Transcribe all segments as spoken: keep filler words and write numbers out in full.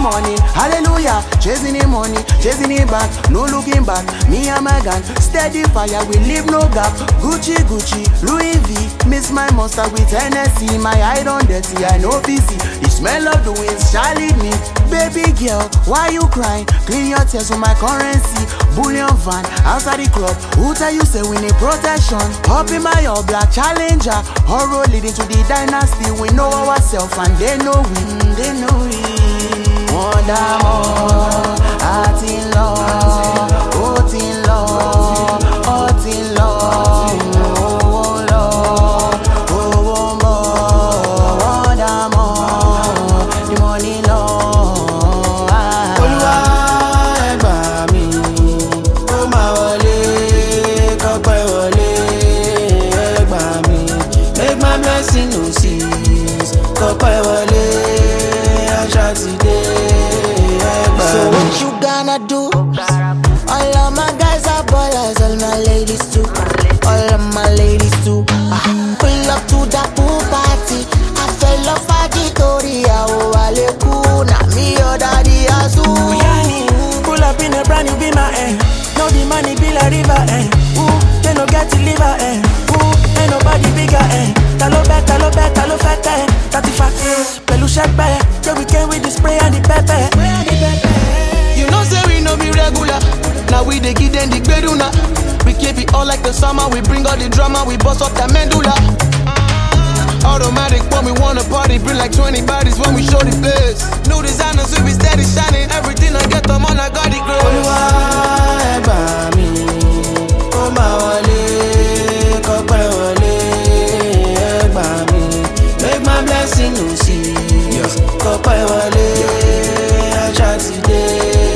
morning, hallelujah. Chasing the money, chasing it back, no looking back. Me and my gang, steady fire, we leave no gap. Gucci, Gucci, Louis V, miss my monster with Hennessy. My eye on dirty, I know P C. The smell of the wings shall lead me. Baby girl, why you crying? Clean your tears with my currency. Bullion van, outside the club. Who tell you say we need protection? Hop in my all black Challenger. Horror leading to the dynasty. We know ourselves and they know we. Mm, they know we. Wonder more, heart in love, heart in love, heart in love, oh Lord, oh more, wonder more, the money Lord. Olúwa ẹ gbà mí, ó máa wọlé, kọ́pẹ́ wọlé, ẹ gbà mí, make my blessing no cease, kọ́pẹ́ wọlé, àṣà ti dé. So what you gonna do? All of my guys are ballers, all my ladies too. All of my ladies too. Ah, pull up to the pool party. I fell off a Victoria, oh Alekuna, me your daddy Azu. Pull up in a brand new be my eh. No the money be like river eh. Ooh, they no get to liver eh. Ooh, ain't nobody bigger eh. Talo bet, talo bet, talo fete eh. Tati fat, pelu shepe. Yeah, we came with the spray and the pepper. You know say we no be regular. Now we dey give them the beduna. We keep it all like the summer. We bring all the drama. We bust up that medulla. Automatic when we wanna party. Bring like twenty bodies when we show the place. New designers we be steady shining. Everything I get them on I got it girl. Olúwa ẹ gbà mí, ó máa wọlé, kọ́pẹ́ wọlé, ẹ gbà mí. Make my blessing no cease, kọ́pẹ́ wọlé, àṣà ti dé.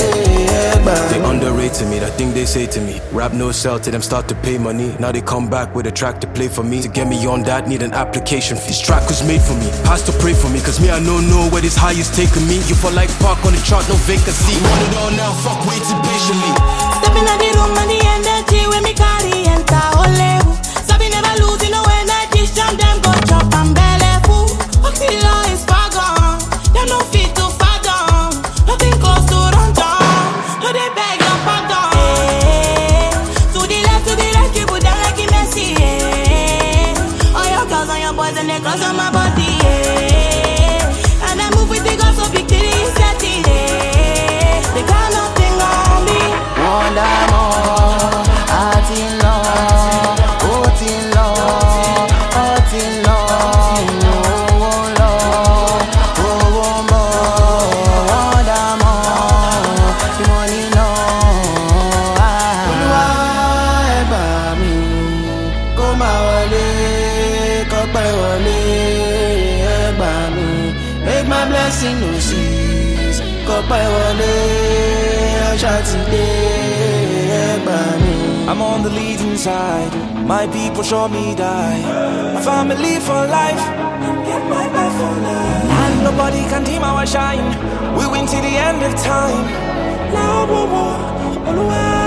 They underrated me, that thing they say to me. Rap no sell till them start to pay money. Now they come back with a track to play for me. To get me on that, need an application fee. This track was made for me, pastor pray for me. Cause me I don't know where this high is taking me. You for like park on the chart, no vacancy. Want it all now, fuck waiting patiently. Stepping out the room and the energy when me carry enter ole. Sabi never losing no energy. Jam them go chop and belly full. Oxyla is far gone. They no fit to fathom. Nothing close to run down. No they beg your pardon. Hey, to the left, to the right, people them like a Messi. Hey, all your girls and your boys and they cross on my body. Hey, and I move with the girls so victory is certain. Hey, they got nothing on me. Wonder more, heart in love, heart in love, heart in love, oh Lord, oh more, wonder more, the money Lord. Olúwa ẹ gbà mí, kó máa wọlé, kọ́pẹ́ wọlé, ẹ gbà mí, make my blessing no cease, kọ́pẹ́ wọlé, àṣà ti dé. I'm on the leading side. My people show me die. My family for life. Get my back for life. And nobody can dim our shine. We win till the end of time. Now,